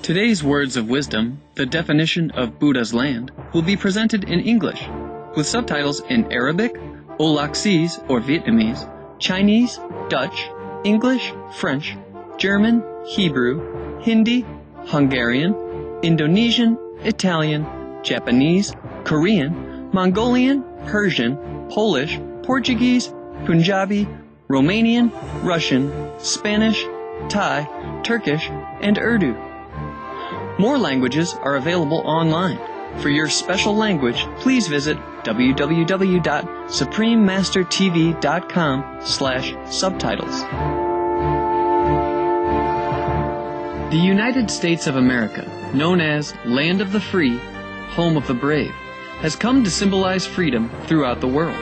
Today's words of wisdom, the definition of Buddha's land, will be presented in English, with subtitles in Arabic, Aulacese or Vietnamese, Chinese, Dutch, English, French, German, Hebrew, Hindi, Hungarian, Indonesian, Italian, Japanese, Korean, Mongolian, Persian, Polish, Portuguese, Punjabi, Romanian, Russian, Spanish, Thai, Turkish, and Urdu. More languages are available online. For your special language, please visit www.suprememastertv.com/subtitles. The United States of America, known as Land of the Free, Home of the Brave, has come to symbolize freedom throughout the world.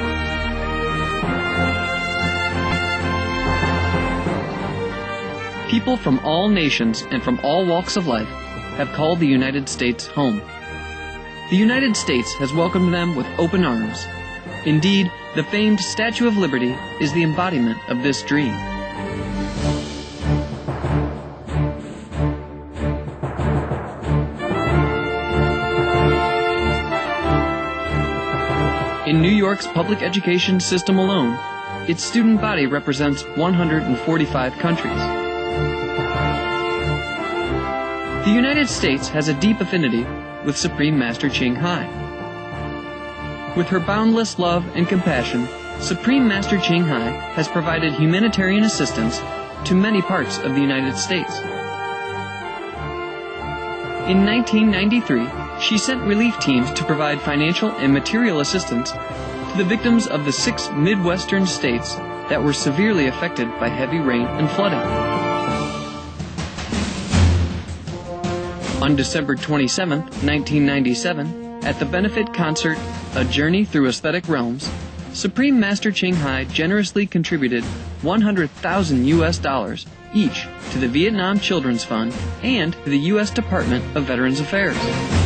People from all nations and from all walks of life have called the United States home. The United States has welcomed them with open arms. Indeed, the famed Statue of Liberty is the embodiment of this dream. In New York's public education system alone, its student body represents 145 countries. The United States has a deep affinity with Supreme Master Ching Hai. With her boundless love and compassion, Supreme Master Ching Hai has provided humanitarian assistance to many parts of the United States. In 1993, she sent relief teams to provide financial and material assistance to the victims of the 6 Midwestern states that were severely affected by heavy rain and flooding. On December 27, 1997, at the benefit concert, A Journey Through Aesthetic Realms, Supreme Master Ching Hai generously contributed $100,000 each to the Vietnam Children's Fund and to the U.S. Department of Veterans Affairs.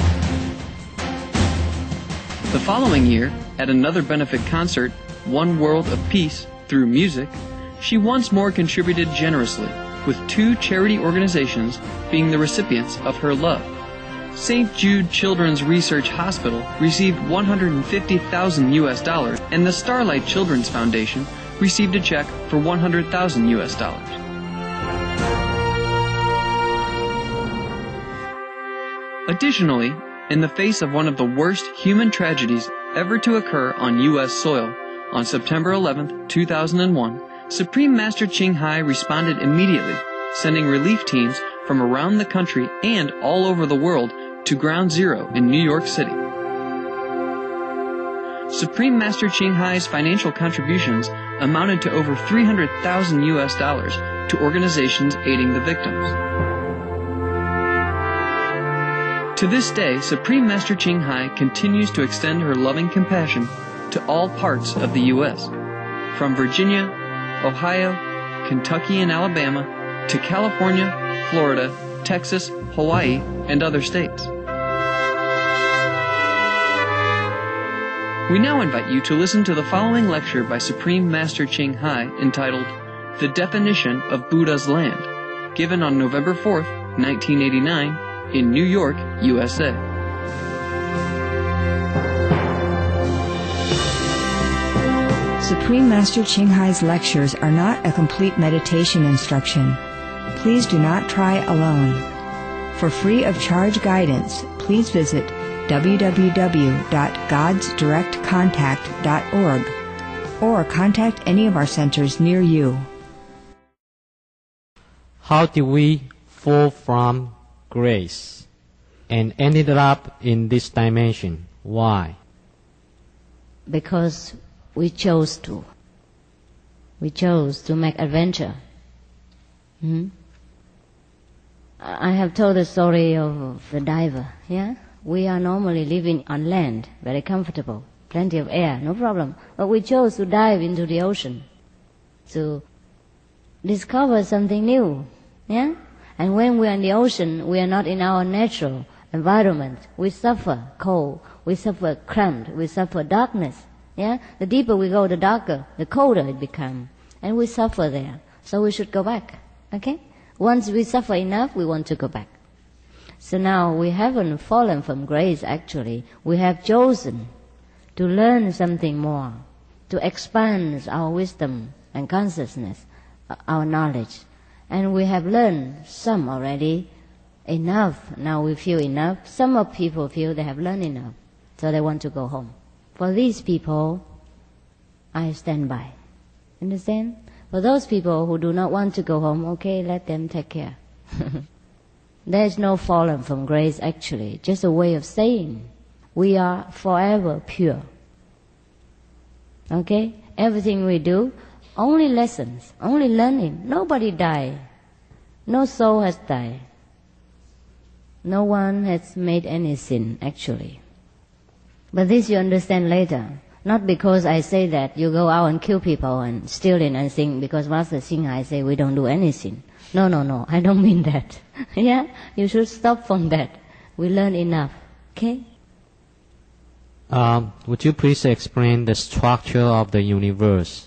The following year, at another benefit concert, One World of Peace Through Music, she once more contributed generously, with 2 charity organizations being the recipients of her love. St. Jude Children's Research Hospital received $150,000 and the Starlight Children's Foundation received a check for $100,000. Additionally, in the face of one of the worst human tragedies ever to occur on U.S. soil, on September 11, 2001, Supreme Master Ching Hai responded immediately, sending relief teams from around the country and all over the world to Ground Zero in New York City. Supreme Master Ching Hai's financial contributions amounted to over $300,000 to organizations aiding the victims. To this day, Supreme Master Ching Hai continues to extend her loving compassion to all parts of the U.S., from Virginia, Ohio, Kentucky and Alabama, to California, Florida, Texas, Hawaii, and other states. We now invite you to listen to the following lecture by Supreme Master Ching Hai entitled The Definition of Buddha's Land, given on November 4th, 1989, in New York, USA. Supreme Master Ching Hai's lectures are not a complete meditation instruction. Please do not try alone. For free of charge guidance, please visit www.godsdirectcontact.org or contact any of our centers near you. How did we fall from grace and ended up in this dimension? Why? Because we chose to. We chose to make adventure. I have told the story of the diver, yeah? We are normally living on land, very comfortable, plenty of air, no problem. But we chose to dive into the ocean to discover something new, yeah? And when we are in the ocean, we are not in our natural environment. We suffer cold, we suffer cramped, we suffer darkness. Yeah? The deeper we go, the darker, the colder it becomes. And we suffer there. So we should go back. Okay? Once we suffer enough, we want to go back. So now we haven't fallen from grace actually. We have chosen to learn something more, to expand our wisdom and consciousness, our knowledge. And we have learned some already, enough. Now we feel enough. Some of people feel they have learned enough, so they want to go home. For these people, I stand by. Understand? For those people who do not want to go home, okay, let them take care. There is no fallen from grace actually, just a way of saying we are forever pure. Okay? Everything we do, only lessons, only learning. Nobody died. No soul has died. No one has made any sin actually. But this you understand later. Not because I say that you go out and kill people and stealing and sin, because Master Hsing Hai say we don't do any sin. No, I don't mean that. Yeah? You should stop from that. We learn enough. Okay? Would you please explain the structure of the universe?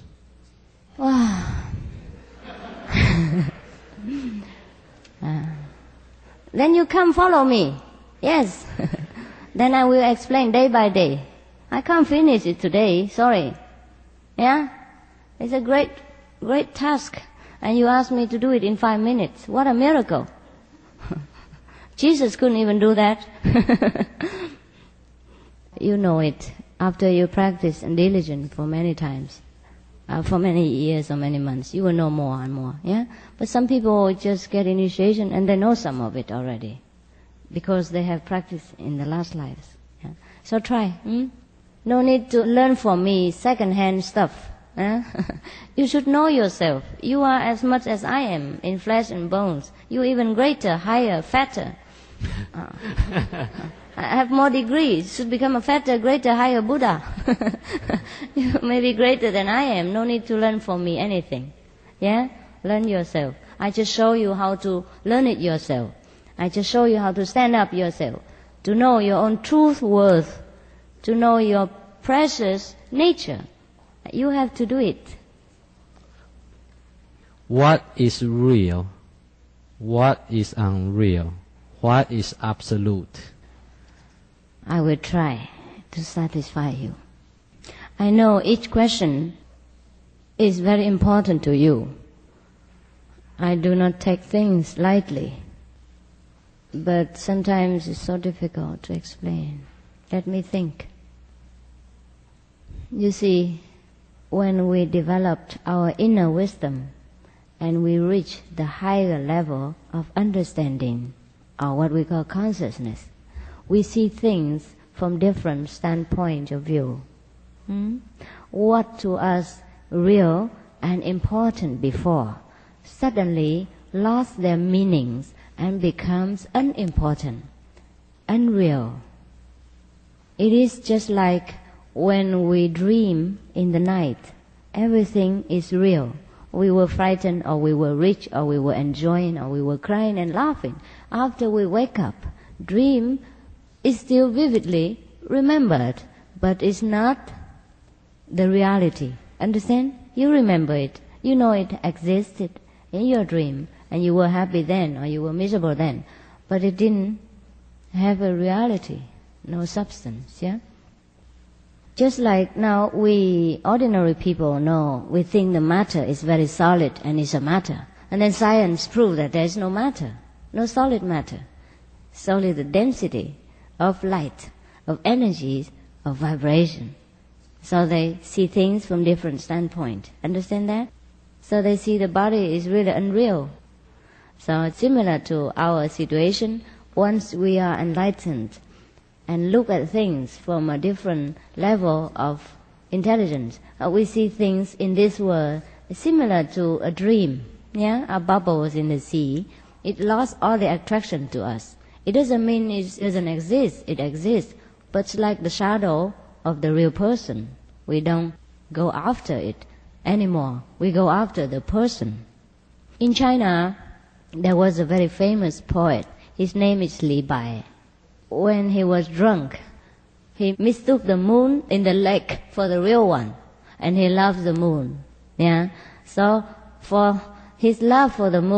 Then you come follow me. Yes. Then I will explain day by day. I can't finish it today, sorry. Yeah? It's a great task. And you ask me to do it in 5 minutes. What a miracle. Jesus couldn't even do that. You know it. After you practice and diligent for many times, for many years or many months, you will know more and more. Yeah? But some people just get initiation and they know some of it already. Because they have practiced in the last lives. Yeah? So try. No need to learn from me second-hand stuff. You should know yourself. You are as much as I am in flesh and bones. You even greater, higher, fatter. I have more degrees. Should become a fatter, greater, higher Buddha. You may be greater than I am. No need to learn from me anything. Yeah? Learn yourself. I just show you how to learn it yourself. I just show you how to stand up yourself. To know your own truth worth. To know your precious nature. You have to do it. What is real? What is unreal? What is absolute? I will try to satisfy you. I know each question is very important to you. I do not take things lightly. But sometimes it's so difficult to explain. Let me think. You see, when we developed our inner wisdom and we reach the higher level of understanding, or what we call consciousness, we see things from different standpoints of view. What to us real and important before suddenly lost their meanings and becomes unimportant, unreal. It is just like when we dream in the night, everything is real. We were frightened, or we were rich, or we were enjoying, or we were crying and laughing. After we wake up, dream is still vividly remembered, but it's not the reality. Understand? You remember it. You know it existed in your dream, and you were happy then, or you were miserable then. But it didn't have a reality, no substance, yeah? Just like now we ordinary people know, we think the matter is very solid and is a matter. And then science proves that there is no matter, no solid matter. It's only the density of light, of energies, of vibration. So they see things from different standpoints. Understand that? So they see the body is really unreal. So it's similar to our situation. Once we are enlightened and look at things from a different level of intelligence, we see things in this world similar to a dream. Yeah, a bubbles in the sea. It lost all the attraction to us. It doesn't mean it doesn't exist. It exists, but it's like the shadow of the real person. We don't go after it anymore. We go after the person. In China, there was a very famous poet. His name is Li Bai. When he was drunk, he mistook the moon in the lake for the real one, and he loved the moon. Yeah. So for his love for the moon,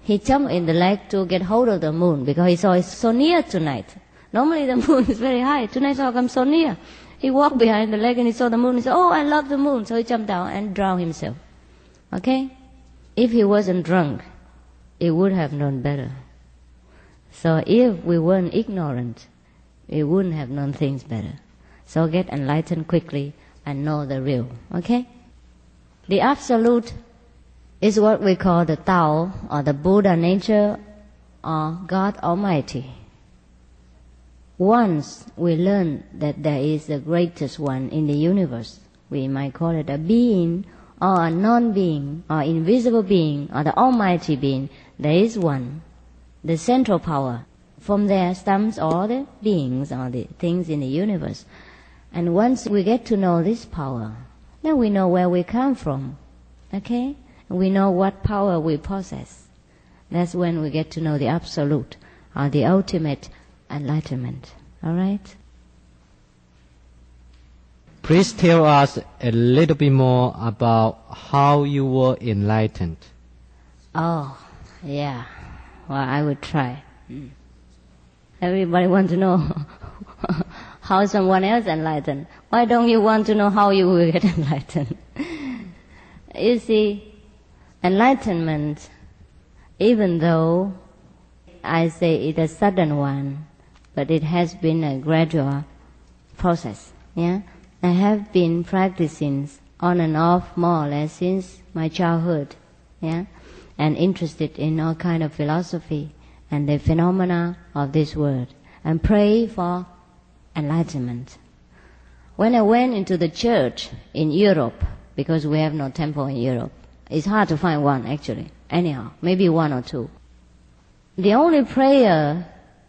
He jumped in the lake to get hold of the moon because he saw it's so near tonight. Normally the moon is very high. Tonight how come so near? He walked behind the lake and he saw the moon. He said, oh, I love the moon. So he jumped down and drowned himself. Okay? If he wasn't drunk, he would have known better. So if we weren't ignorant, we wouldn't have known things better. So get enlightened quickly and know the real. Okay? The Absolute is what we call the Tao, or the Buddha nature, or God Almighty. Once we learn that there is the greatest one in the universe, we might call it a being, or a non-being, or invisible being, or the Almighty being. There is one, the central power. From there stems all the beings or the things in the universe. And once we get to know this power, then we know where we come from. Okay? We know what power we possess. That's when we get to know the Absolute, or the ultimate enlightenment. All right? Please tell us a little bit more about how you were enlightened. Oh, yeah. Well, I would try. Everybody wants to know how someone else enlightened. Why don't you want to know how you will get enlightened? You see, enlightenment, even though I say it's a sudden one, but it has been a gradual process. Yeah, I have been practicing on and off more or less since my childhood. Yeah, and interested in all kind of philosophy and the phenomena of this world, and pray for enlightenment. When I went into the church in Europe, because we have no temple in Europe, it's hard to find one actually, anyhow, maybe one or two. The only prayer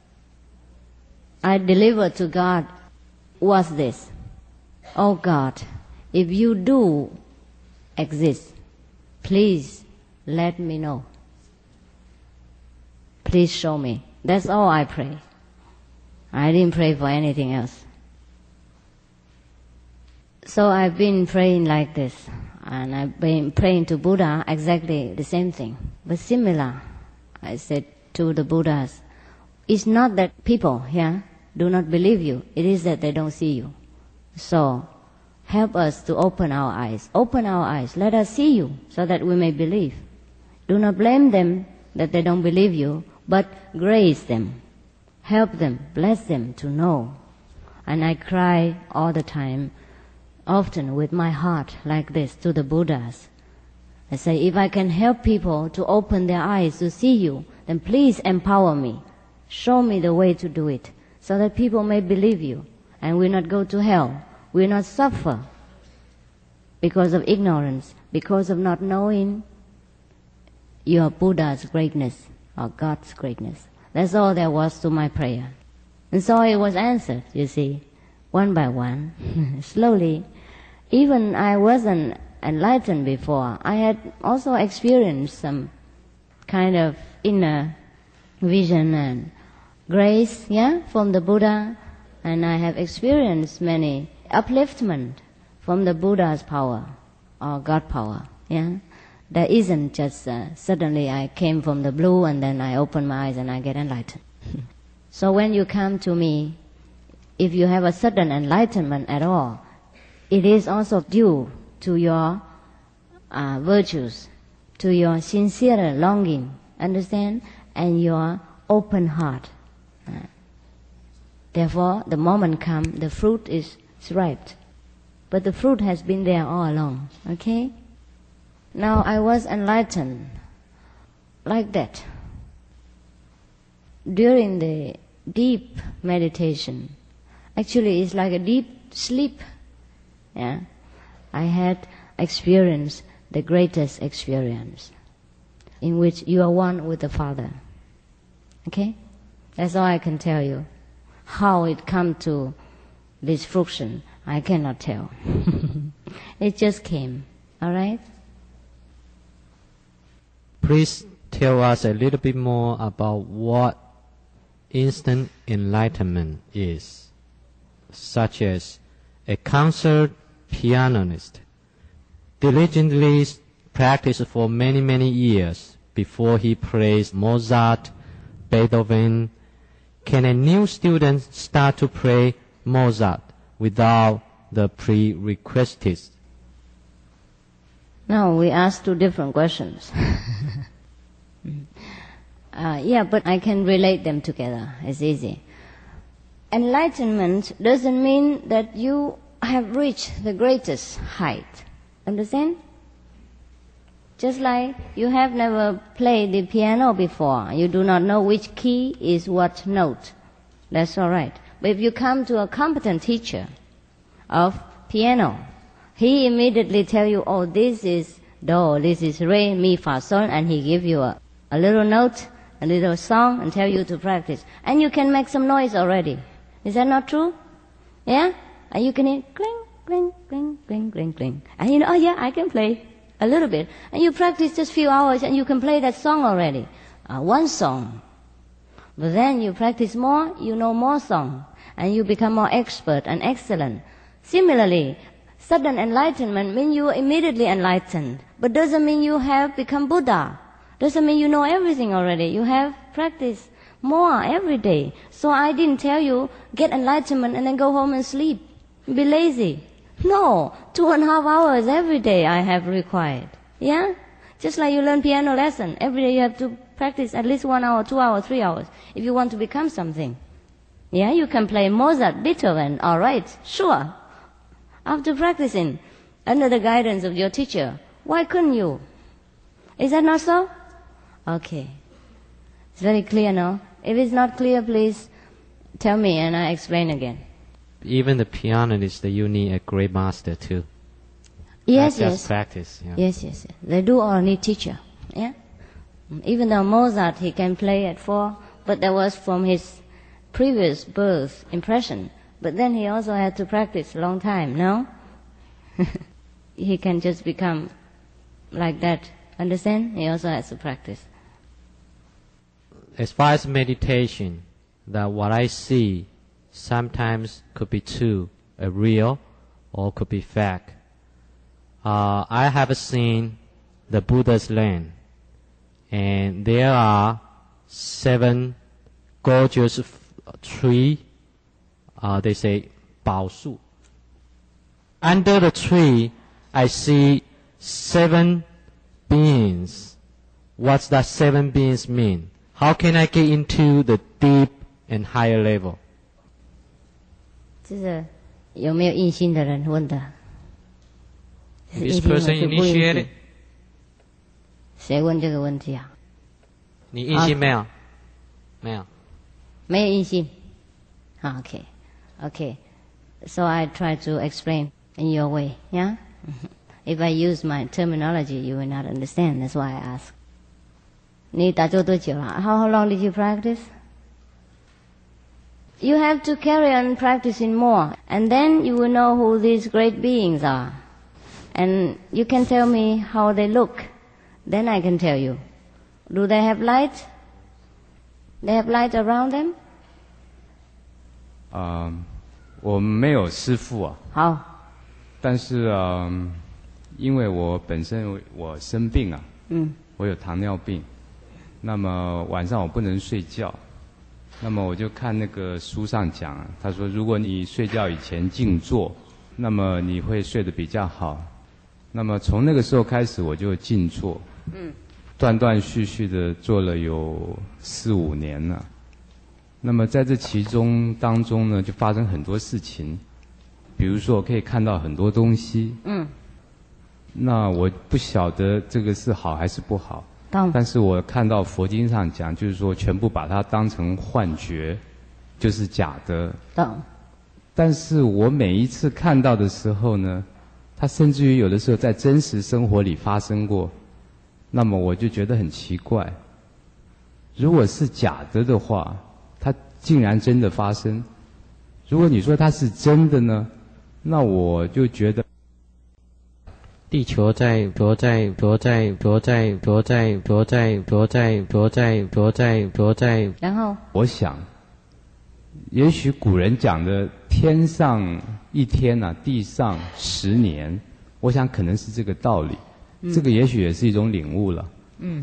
I delivered to God was this: oh God, if you do exist, please let me know. Please show me. That's all I pray. I didn't pray for anything else. So I've been praying like this, and I've been praying to Buddha exactly the same thing, but similar. I said to the Buddhas, it's not that people here do not believe you, it is that they don't see you. So help us to open our eyes. Open our eyes. Let us see you so that we may believe. Do not blame them that they don't believe you, but grace them. Help them, bless them to know. And I cry all the time, often with my heart like this to the Buddhas. I say, if I can help people to open their eyes to see you, then please empower me. Show me the way to do it, so that people may believe you, and will not go to hell, will not suffer because of ignorance, because of not knowing your Buddha's greatness or God's greatness. That's all there was to my prayer. And so it was answered, you see, one by one, slowly. Even I wasn't enlightened before. I had also experienced some kind of inner vision and grace, from the Buddha. And I have experienced many upliftment from the Buddha's power or God power, There isn't just suddenly I came from the blue and then I open my eyes and I get enlightened. So when you come to me, if you have a sudden enlightenment at all, it is also due to your virtues, to your sincere longing, understand, and your open heart. Therefore, the moment comes, the fruit is ripe. But the fruit has been there all along, okay? Now I was enlightened like that. During the deep meditation, actually it's like a deep sleep. I had experienced the greatest experience in which you are one with the Father. Okay? That's all I can tell you. How it come to this fruition, I cannot tell. It just came. All right? Please tell us a little bit more about what instant enlightenment is, such as a concert pianist diligently practiced for many, many years before he plays Mozart, Beethoven? Can a new student start to play Mozart without the prerequisites? No, we asked two different questions. Yeah, but I can relate them together. It's easy. Enlightenment doesn't mean that you have reached the greatest height. Understand? Just like you have never played the piano before, you do not know which key is what note. That's all right. But if you come to a competent teacher of piano, he immediately tell you, oh, this is do, this is re, mi, fa, sol, and he give you a little note, a little song, and tell you to practice. And you can make some noise already. Is that not true? Yeah? And you can hear cling, cling, cling, cling, cling, cling. And you know, oh yeah, I can play a little bit. And you practice just a few hours and you can play that song already. One song. But then you practice more, you know more song. And you become more expert and excellent. Similarly, sudden enlightenment means you are immediately enlightened. But doesn't mean you have become Buddha. Doesn't mean you know everything already. You have practiced more every day. So I didn't tell you, get enlightenment and then go home and sleep. Be lazy. No, 2.5 hours every day I have required. Yeah? Just like you learn piano lesson. Every day you have to practice at least 1 hour, 2 hours, 3 hours if you want to become something. Yeah, you can play Mozart, Beethoven, all right, sure. After practicing under the guidance of your teacher, why couldn't you? Is that not so? Okay. It's very clear now. If it's not clear, please tell me and I explain again. Even the pianist, you need a great master too. Yes, not yes. just practice. Yeah. Yes. They do all need teacher. Yeah. Even though Mozart, he can play at 4, but that was from his previous birth impression. But then he also had to practice a long time, no? He can just become like that. Understand? He also has to practice. As far as meditation, that what I see sometimes could be true, real, or could be fact. I have seen the Buddha's land, and there are 7 gorgeous trees. They say 宝树. Under the tree, I see 7 beings. What's that 7 beings mean? How can I get into the deep and higher level? 这是有没有印心的人问的？ This person initiated. 谁问这个问题啊？ 你印心没有？没有。 没有印心。Okay. So I try to explain in your way. Yeah. If I use my terminology, you will not understand. That's why I ask. 你打坐多久了？ How long did you practice? You have to carry on practicing more, and then you will know who these great beings are. And you can tell me how they look. Then I can tell you. Do they have light? They have light around them? 我没有师父啊。 好。 但是因为我本身我生病啊，我有糖尿病，那么晚上我不能睡觉，那么我就看那个书上讲啊，他说如果你睡觉以前静坐，那么你会睡得比较好。那么从那个时候开始我就静坐，断断续续的做了有4、5年了。那么在这其中当中呢，就发生很多事情，比如说我可以看到很多东西，那我不晓得这个是好还是不好，但是我看到佛经上讲，就是说全部把它当成幻觉，就是假的。但是我每一次看到的时候呢，它甚至于有的时候在真实生活里发生过，那么我就觉得很奇怪。如果是假的的话，它竟然真的发生；如果你说它是真的呢，那我就觉得地球在， 然后我想，也许古人讲的天上1天啊，地上10年，我想可能是这个道理。这个也许也是一种领悟了。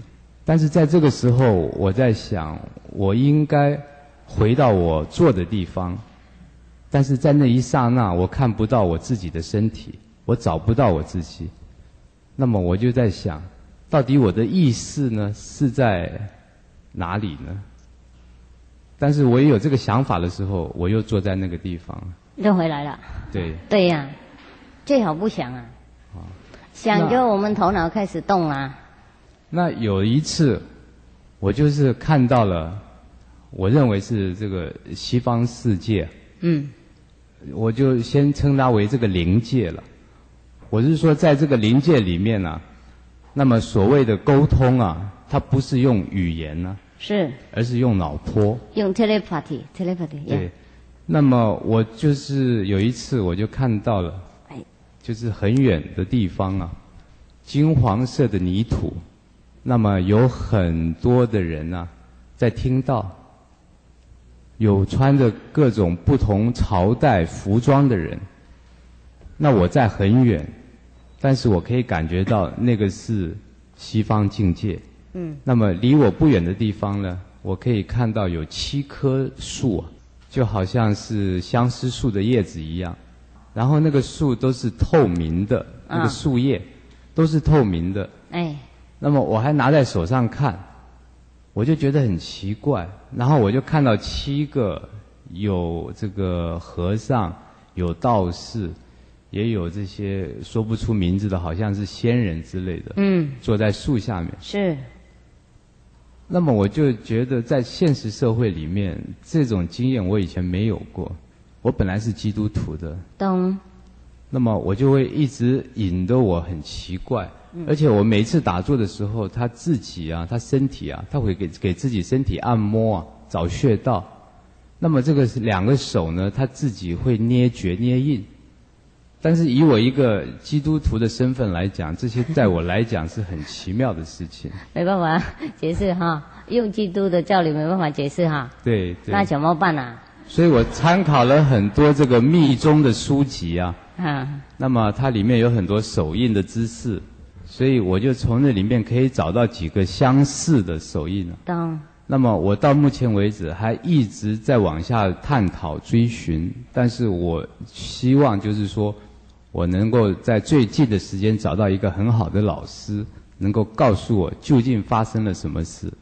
但是在这个时候，我在想，我应该回到我坐的地方，但是在那一刹那，我看不到我自己的身体，我找不到我自己。那么我就在想，到底我的意识呢是在哪里呢？但是我也有这个想法的时候，我又坐在那个地方， 又回来了。 对。 对呀，最好不想啊。想就我们头脑开始动啊。 那有一次，我就是看到了，我认为是这个西方世界。我就先称它为这个灵界了。我是说，在这个灵界里面啊，那么所谓的沟通啊，它不是用语言啊， 是， 而是用脑波， 用 telepathy。 对。那么我就是有一次，我就看到了，就是很远的地方啊，金黄色的泥土，那么有很多的人啊，在听到，有穿着各种不同朝代服装的人。那我在很远，但是我可以感觉到那个是西方境界。那么离我不远的地方呢，我可以看到有7棵树啊，就好像是相思树的叶子一样，然后那个树都是透明的，那个树叶都是透明的。那么我还拿在手上看，我就觉得很奇怪。然后我就看到7个，有这个和尚，有道士，也有这些说不出名字的，好像是仙人之类的，坐在树下面。 是。 那么我就觉得在现实社会里面，这种经验我以前没有过。我本来是基督徒的， 懂。 那么我就会一直引得我很奇怪，而且我每次打坐的时候，他自己啊，他身体啊，他会给自己身体按摩啊，找穴道。那么这个2个手呢，他自己会捏诀捏印。但是以我一个基督徒的身份来讲，这些在我来讲是很奇妙的事情。 没办法解释哈，用基督的教理没办法解释哈。 对。 那怎么办啊？ 所以我参考了很多这个密宗的书籍啊。那么它里面有很多手印的知识，所以我就从那里面可以找到几个相似的手印。 懂。 那么我到目前为止还一直在往下探讨追寻，但是我希望就是说，我能够在最近的时间找到一个很好的老师，能够告诉我究竟发生了什么事。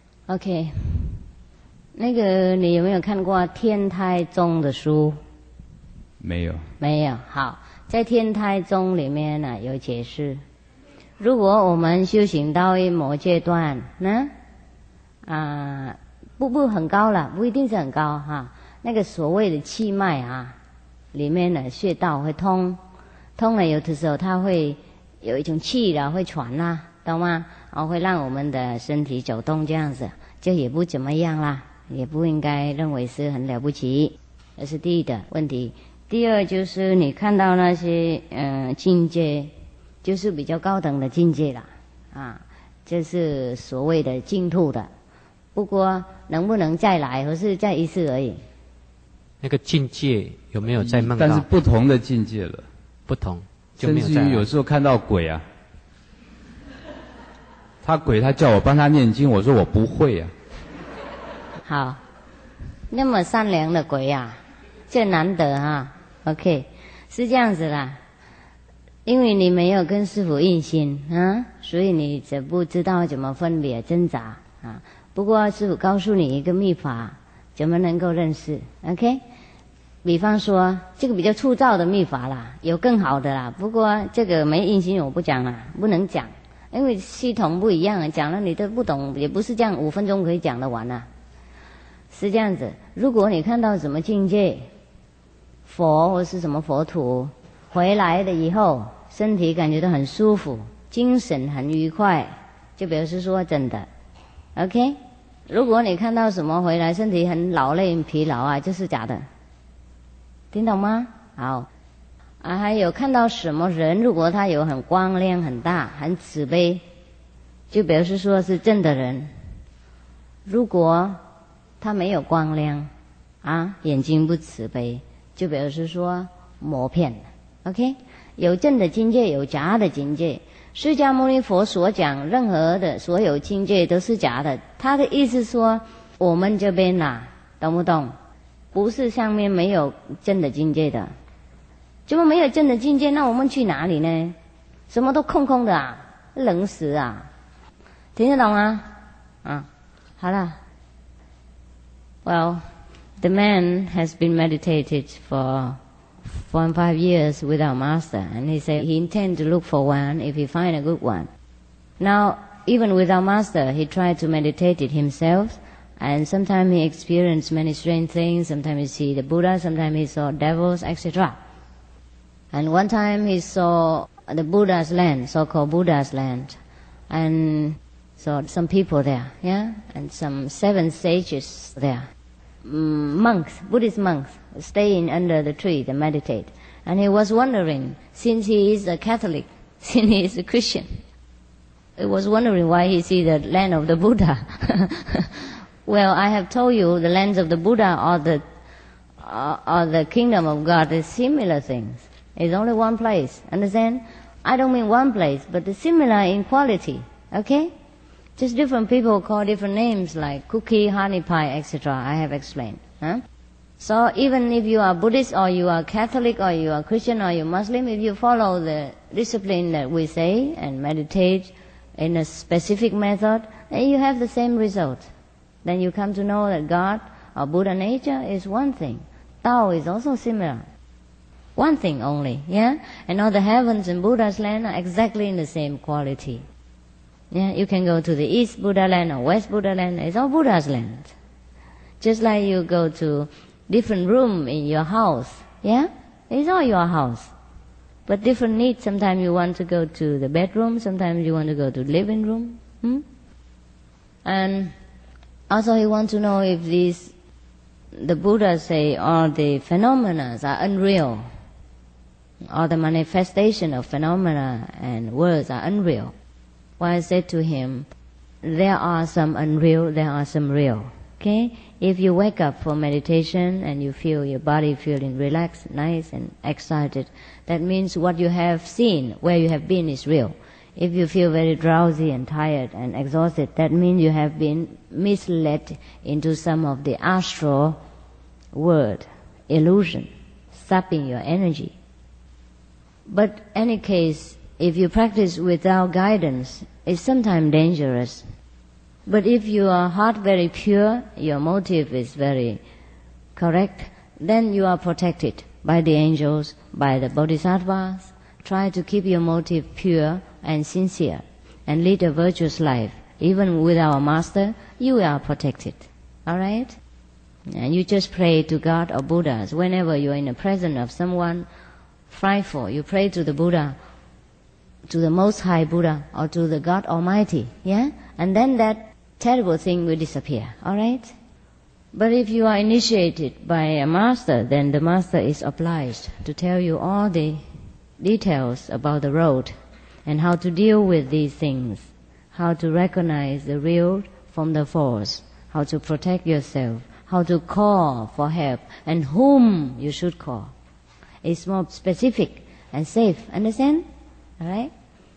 OK， 那个你有没有看过天台宗的书？ 没有。 没有。好，在天台宗里面呢有解释，如果我们修行到某阶段呢，不很高了，不一定是很高哈。那个所谓的气脉啊，里面的穴道会通了，有的时候它会有一种气啦，会传啦，懂吗？然后会让我们的身体走动，这样子就也不怎么样啦，也不应该认为是很了不起。这是第一的问题。第二就是你看到那些境界，就是比较高等的境界啦，这是所谓的净土的。不过能不能再来，或是再一次而已。 那个境界有没有在梦到？ 但是不同的境界了。 不同，就没有再来。 甚至于有时候看到鬼啊，他叫我帮他念经，我说我不会啊。 好，那么善良的鬼啊，这难得啊。OK， 是这样子啦。因为你没有跟师父印心啊，所以你则不知道怎么分别挣扎啊。不过师父告诉你一个秘法，怎么能够认识 ？OK， 比方说这个比较粗糙的秘法啦，有更好的啦。不过这个没印心我不讲啦，不能讲，因为系统不一样，讲了你都不懂，也不是这样5分钟可以讲得完啊。是这样子，如果你看到什么境界，佛或是什么佛土回来了以后，身体感觉到很舒服，精神很愉快，就表示说真的 OK。 如果你看到什么回来身体很劳累很疲劳啊，就是假的，听懂吗？好还有看到什么人，如果他有很光亮很大很慈悲，就表示说是真的人。如果他没有光亮眼睛不慈悲，就表示说磨骗 OK， 有正的境界，有假的境界。释迦牟尼佛所讲任何的所有境界都是假的。他的意思说，我们这边啦，懂不懂？不是上面没有正的境界的。怎么没有正的境界？那我们去哪里呢？什么都空空的啊，冷死啊！听得懂吗？好了。Well, the man has been meditated for 4 and 5 years without master, and he said he intends to look for one if he find a good one. Now, even without master, he tried to meditate it himself, and sometimes he experienced many strange things. Sometimes he see the Buddha, sometimes he saw devils, etc. And one time he saw the Buddha's land, so-called Buddha's land, and saw some people there, and some 7 sages there. Monks, Buddhist monks, staying under the tree to meditate. And he was wondering, since he is a Catholic, since he is a Christian, he was wondering why he see the land of the Buddha. Well, I have told you the lands of the Buddha or the kingdom of God is similar things. It's only one place, understand? I don't mean one place, but it's similar in quality, okay? Just different people call different names like cookie, honey pie, etc. I have explained. So even if you are Buddhist or you are Catholic or you are Christian or you are Muslim, if you follow the discipline that we say and meditate in a specific method, then you have the same result. Then you come to know that God or Buddha nature is one thing. Tao is also similar. One thing only, And all the heavens in Buddha's land are exactly in the same quality. You can go to the East Buddha land or West Buddha land. It's all Buddha's land. Just like you go to different room in your house. It's all your house. But different needs. Sometimes you want to go to the bedroom. Sometimes you want to go to the living room. And also he wants to know if the Buddha say all the phenomena are unreal. All the manifestation of phenomena and words are unreal. Well, I said to him, there are some unreal, there are some real. Okay? If you wake up for meditation and you feel your body feeling relaxed, nice and excited, that means what you have seen, where you have been is real. If you feel very drowsy and tired and exhausted, that means you have been misled into some of the astral world, illusion, sapping your energy. But any case, if you practice without guidance, it's sometimes dangerous. But if your heart very pure, your motive is very correct, then you are protected by the angels, by the bodhisattvas. Try to keep your motive pure and sincere and lead a virtuous life. Even with our master, you are protected. Alright? And you just pray to God or Buddhas. Whenever you are in the presence of someone frightful, you pray to the Buddha, to the Most High Buddha, or to the God Almighty, and then that terrible thing will disappear, alright? But if you are initiated by a master, then the master is obliged to tell you all the details about the road and how to deal with these things, how to recognize the real from the false, how to protect yourself, how to call for help, and whom you should call. It's more specific and safe, understand? Alright?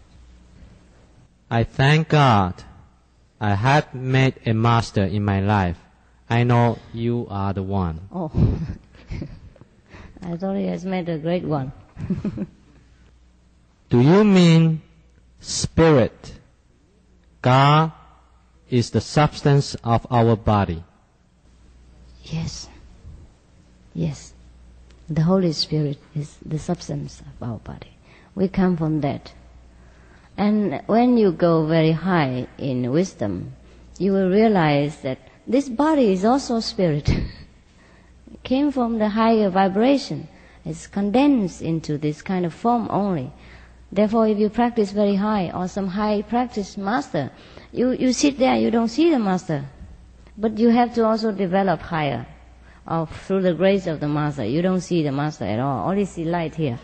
I thank God I have met a master in my life. I know you are the one. Oh, I thought he has met a great one. Do you mean spirit? God is the substance of our body. Yes. Yes. The Holy Spirit is the substance of our body. We come from that. And when you go very high in wisdom, you will realize that this body is also spirit. It came from the higher vibration. It's condensed into this kind of form only. Therefore, if you practice very high or some high practice master, you sit there, you don't see the master. But you have to also develop higher. Or through the grace of the master, you don't see the master at all. Only see light here.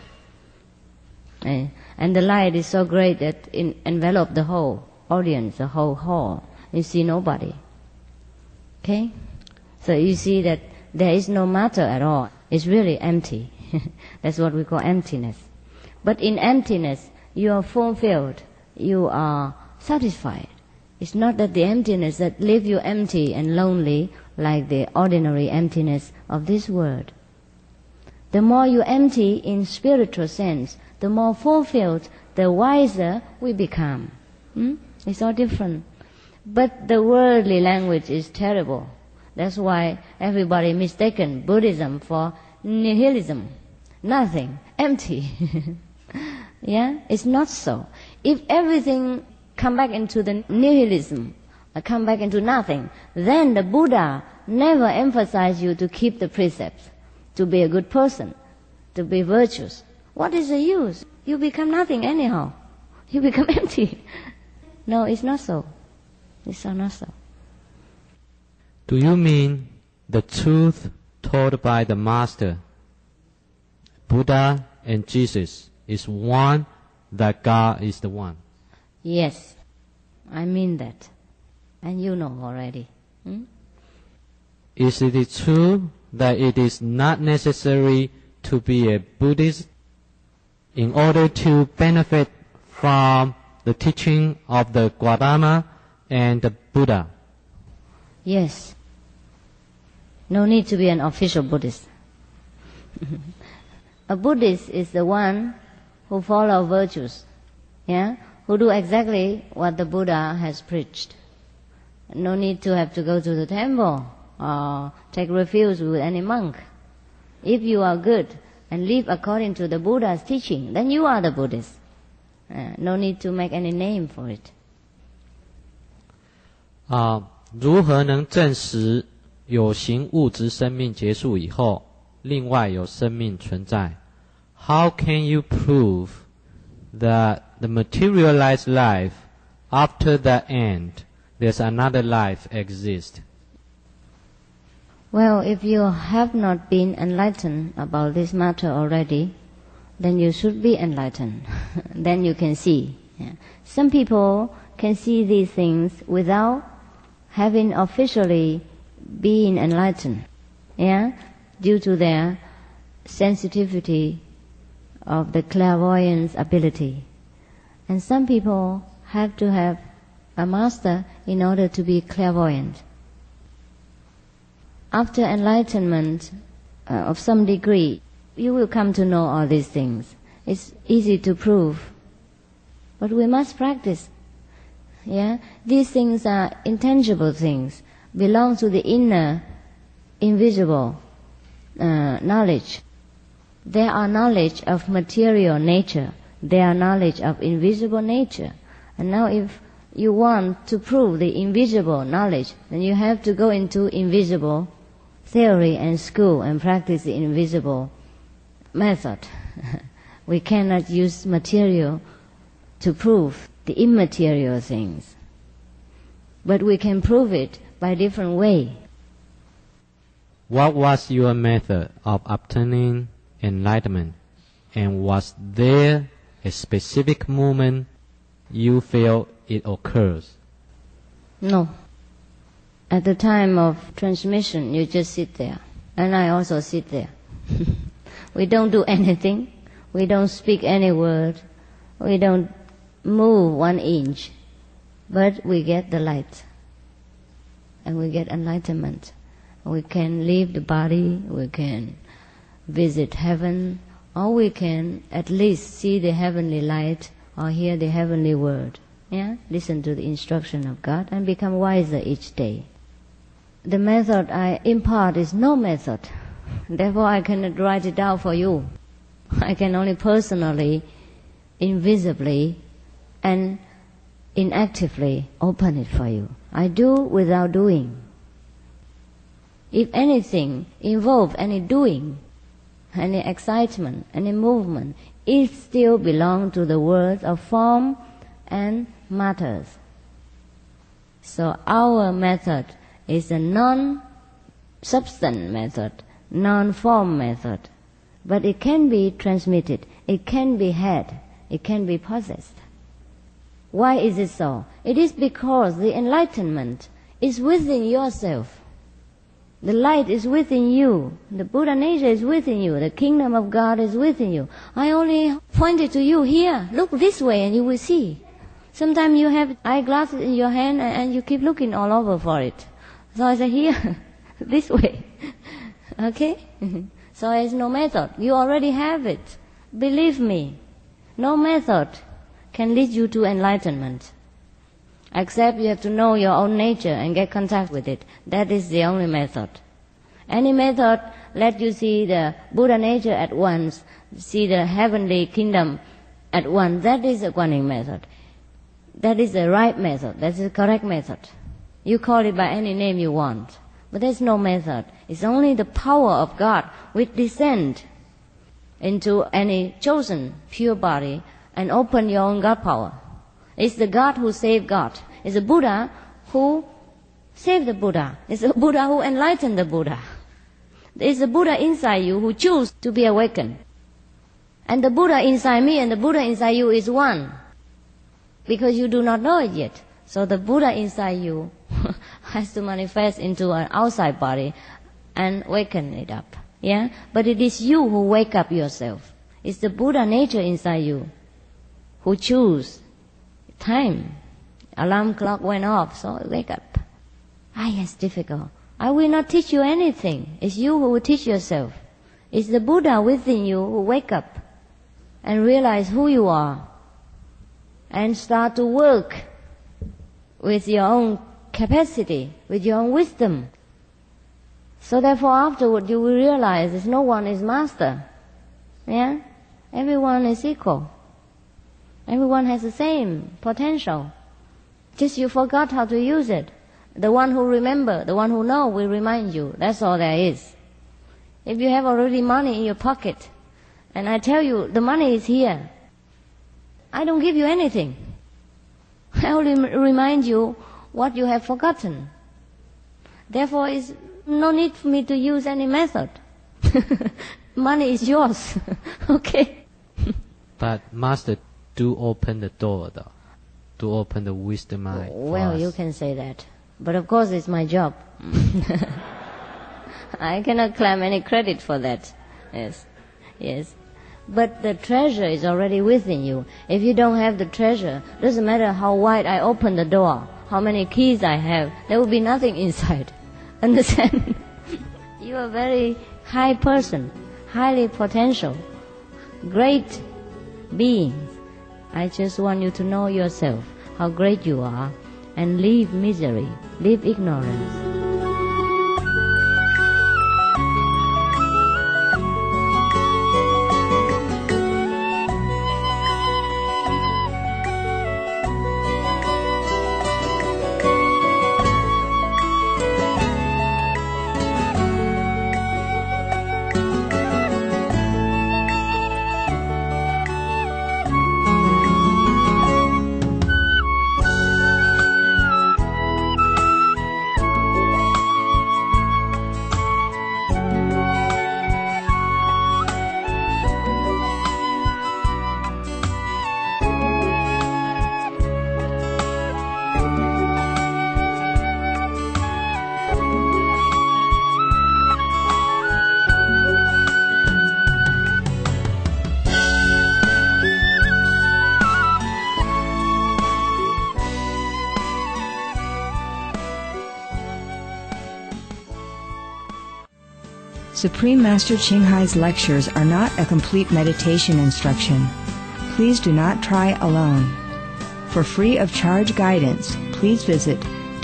And the light is so great that it envelops the whole audience, the whole hall. You see nobody. Okay? So you see that there is no matter at all. It's really empty. That's what we call emptiness. But in emptiness, you are fulfilled. You are satisfied. It's not that the emptiness that leaves you empty and lonely like the ordinary emptiness of this world. The more you empty in spiritual sense, the more fulfilled, the wiser we become. It's all different. But the worldly language is terrible. That's why everybody mistaken Buddhism for nihilism. Nothing. Empty. Yeah? It's not so. If everything come back into the nihilism, come back into nothing, then the Buddha never emphasized you to keep the precepts, to be a good person, to be virtuous. What is the use? You become nothing anyhow. You become empty. No, it's not so. It's not so. Do you mean the truth taught by the Master, Buddha and Jesus, is one, that God is the one? Yes, I mean that. And you know already. Is it true that it is not necessary to be a Buddhist in order to benefit from the teaching of the Gautama and the Buddha? Yes. No need to be an official Buddhist. A Buddhist is the one who follows virtues, who do exactly what the Buddha has preached. No need to have to go to the temple or take refuge with any monk. If you are good and live according to the Buddha's teaching, then you are the Buddhist. No need to make any name for it. 如何能证实有形物质生命结束以后，另外有生命存在？ How can you prove that the materialized life, after the end, there's another life exists? Well, if you have not been enlightened about this matter already, then you should be enlightened. Then you can see. Some people can see these things without having officially been enlightened, due to their sensitivity of the clairvoyance ability. And some people have to have a master in order to be clairvoyant. After enlightenment of some degree, you will come to know all these things. It's easy to prove, but we must practice. These things are intangible things, belong to the inner, invisible knowledge. They are knowledge of material nature. They are knowledge of invisible nature. And now if you want to prove the invisible knowledge, then you have to go into invisible theory and school and practice the invisible method. We cannot use material to prove the immaterial things. But we can prove it by different way. What was your method of obtaining enlightenment? And was there a specific moment you feel it occurs? No. At the time of transmission, you just sit there. And I also sit there. We don't do anything. We don't speak any word. We don't move 1 inch. But we get the light. And we get enlightenment. We can leave the body. We can visit heaven. Or we can at least see the heavenly light or hear the heavenly word. Listen to the instruction of God and become wiser each day. The method I impart is no method. Therefore I cannot write it down for you. I can only personally, invisibly, and inactively open it for you. I do without doing. If anything involves any doing, any excitement, any movement, it still belongs to the world of form and matters. So our method is a non-substance method, non-form method. But it can be transmitted, it can be had, it can be possessed. Why is it so? It is because the enlightenment is within yourself. The light is within you. The Buddha nature is within you. The kingdom of God is within you. I only pointed to you here. Look this way and you will see. Sometimes you have eyeglasses in your hand and you keep looking all over for it. So I say, here, this way. Okay? So there's no method. You already have it. Believe me. No method can lead you to enlightenment. Except you have to know your own nature and get contact with it. That is the only method. Any method let you see the Buddha nature at once, see the heavenly kingdom at once. That is a Guanyin method. That is the right method. That is the correct method. You call it by any name you want. But there's no method. It's only the power of God which descend into any chosen pure body and open your own God power. It's the God who saved God. It's the Buddha who saved the Buddha. It's the Buddha who enlightened the Buddha. It's the Buddha inside you who choose to be awakened. And the Buddha inside me and the Buddha inside you is one. Because you do not know it yet. So the Buddha inside you has to manifest into an outside body and waken it up. Yeah? But it is you who wake up yourself. It's the Buddha nature inside you who choose time. Alarm clock went off, so wake up. Yes, difficult. I will not teach you anything. It's you who will teach yourself. It's the Buddha within you who wake up and realize who you are and start to work with your own capacity, with your own wisdom. So therefore afterward you will realize that no one is master. Yeah? Everyone is equal. Everyone has the same potential. Just you forgot how to use it. The one who remember, the one who know will remind you. That's all there is. If you have already money in your pocket, and I tell you the money is here, I don't give you anything. I only remind you what you have forgotten. Therefore, it's no need for me to use any method. Money is yours. Okay? But Master, do open the door, though. To open the wisdom eye. Well, you can say that. But of course it's my job. I cannot claim any credit for that. Yes. Yes. But the treasure is already within you. If you don't have the treasure, doesn't matter how wide I open the door, how many keys I have, there will be nothing inside. Understand? You are a very high person, highly potential, great beings. I just want you to know yourself, how great you are, and leave misery, leave ignorance. Supreme Master Ching Hai's lectures are not a complete meditation instruction. Please do not try alone. For free of charge guidance, please visit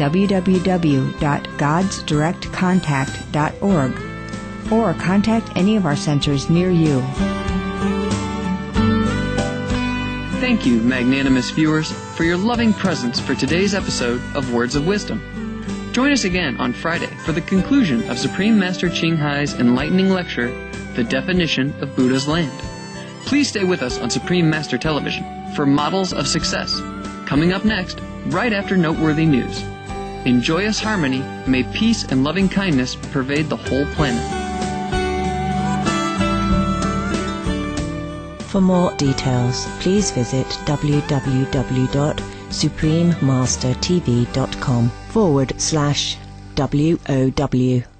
www.godsdirectcontact.org or contact any of our centers near you. Thank you, magnanimous viewers, for your loving presence for today's episode of Words of Wisdom. Join us again on Friday for the conclusion of Supreme Master Ching Hai's enlightening lecture, The Definition of Buddha's Land. Please stay with us on Supreme Master Television for Models of Success, coming up next, right after noteworthy news. In joyous harmony, may peace and loving kindness pervade the whole planet. For more details, please visit www.suprememastertv.com/WOW.